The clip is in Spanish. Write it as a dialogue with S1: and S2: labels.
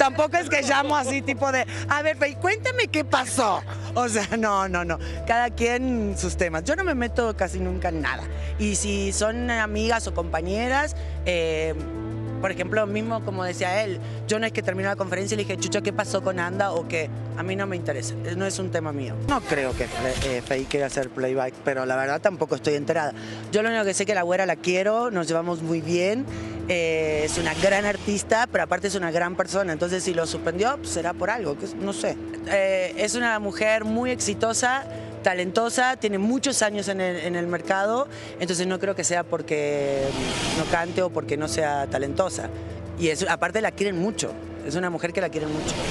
S1: tampoco es que llamo así tipo de, a ver, Fey, cuéntame qué pasó. O sea, no. Cada quien sus temas. Yo no me meto casi nunca en nada. Y si son amigas o compañeras, por ejemplo, mismo como decía él, yo no es que terminó la conferencia y le dije, Chucho, ¿qué pasó con Anda? O que a mí no me interesa, no es un tema mío. No creo que Fey quiera hacer playback, pero la verdad tampoco estoy enterada. Yo lo único que sé es que la güera la quiero, nos llevamos muy bien, es una gran artista, pero aparte es una gran persona, entonces si lo suspendió, pues será por algo, no sé. Es una mujer muy exitosa, talentosa, tiene muchos años en el mercado, entonces no creo que sea porque no cante o porque no sea talentosa. Y aparte la quieren mucho, es una mujer que la quieren mucho.